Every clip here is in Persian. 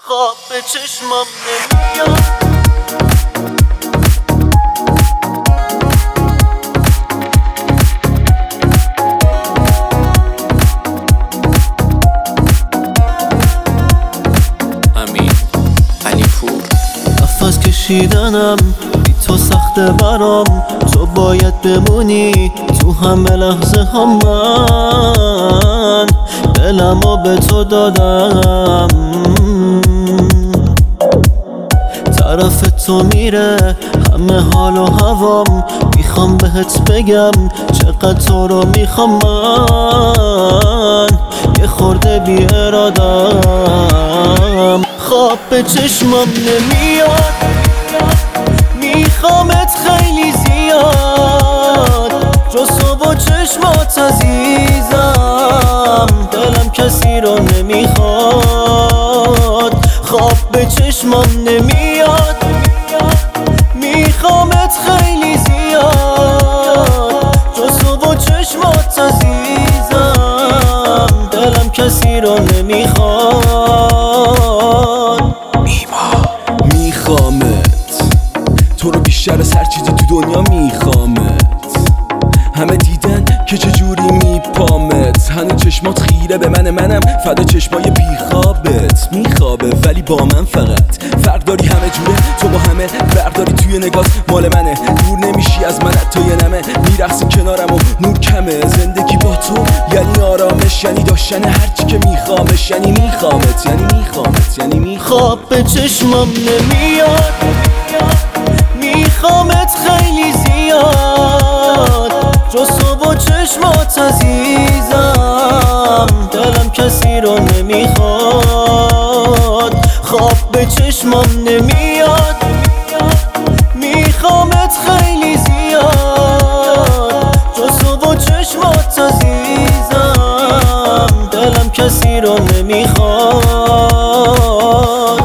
خواب به چشمم نمیاد. نفس کشیدنم بی تو سخته برام، تو باید بمونی تو همه لحظه هم. من دلمو به تو دادم، طرف تو میره همه حال و هوام. میخوام بهت بگم چقدر تو رو میخوام. من یه خورده بی ارادم، خواب به چشمم نمیاد. میخوامت خیلی زیاد، جز تو و چشمات عزیزم. دلم کسی رو نمیخواد، خواب به چشمم نمیاد. میخوامت خیلی زیاد، جز تو و چشمات عزیزم. دلم کسی رو نمیخواد. میخوامت تو رو بیشتر از هر چیزی تو دنیا میخوامت. همه دیدن که چجوری میپامت، هنو چشمات خیره به منم فدا چشمای بیخوابت. میخوابه ولی با من فقط فرق داری، همه جوره تو با همه برداری توی نگات مال منه. دور نمیشی از من حتی یه نمه، میرقصی کنارم و نور کمه. زندگی با تو یعنی آرامش، یعنی داشتن هرچی که میخوامش، یعنی میخوامت، خواب به چشمم نمیاد. میخوامت خیلی زیاد، جز تو و چشمات عزیزم. دلم کسی رو نمیخواد، خواب به چشمم نمیاد. میخوامت خیلی زیاد، جز تو و چشمات عزیزم. دلم کسی رو نمیخواد.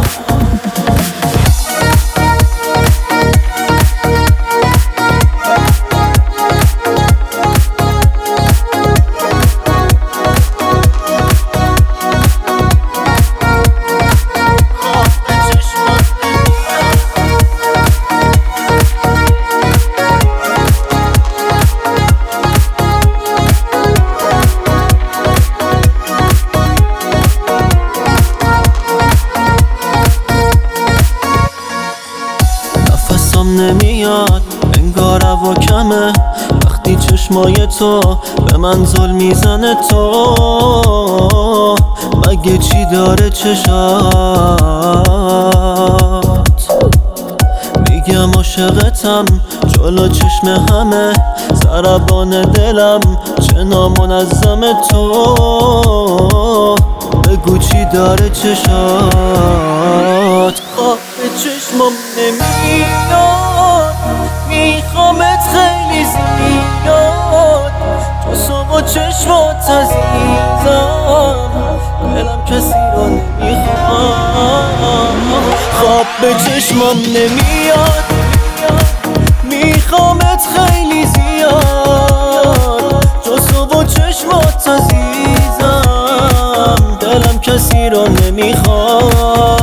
نمیاد انگار هوا کمه، وقتی چشمای تو به من زل میزنه. تو مگه چی داره چشات؟ میگم عاشقتم جلو چشم همه، ضربان دلم چه نامنظمه. تو بگو چی داره چشات؟ خواب به چشمم نمیاد. میخوامت خیلی زیاد، جز تو و چشمات عزیزم. دلم کسی رو نمیخواد، خواب به چشمم نمیاد. میخوامت خیلی زیاد، جز تو و چشمات عزیزم. دلم کسی رو نمیخواد.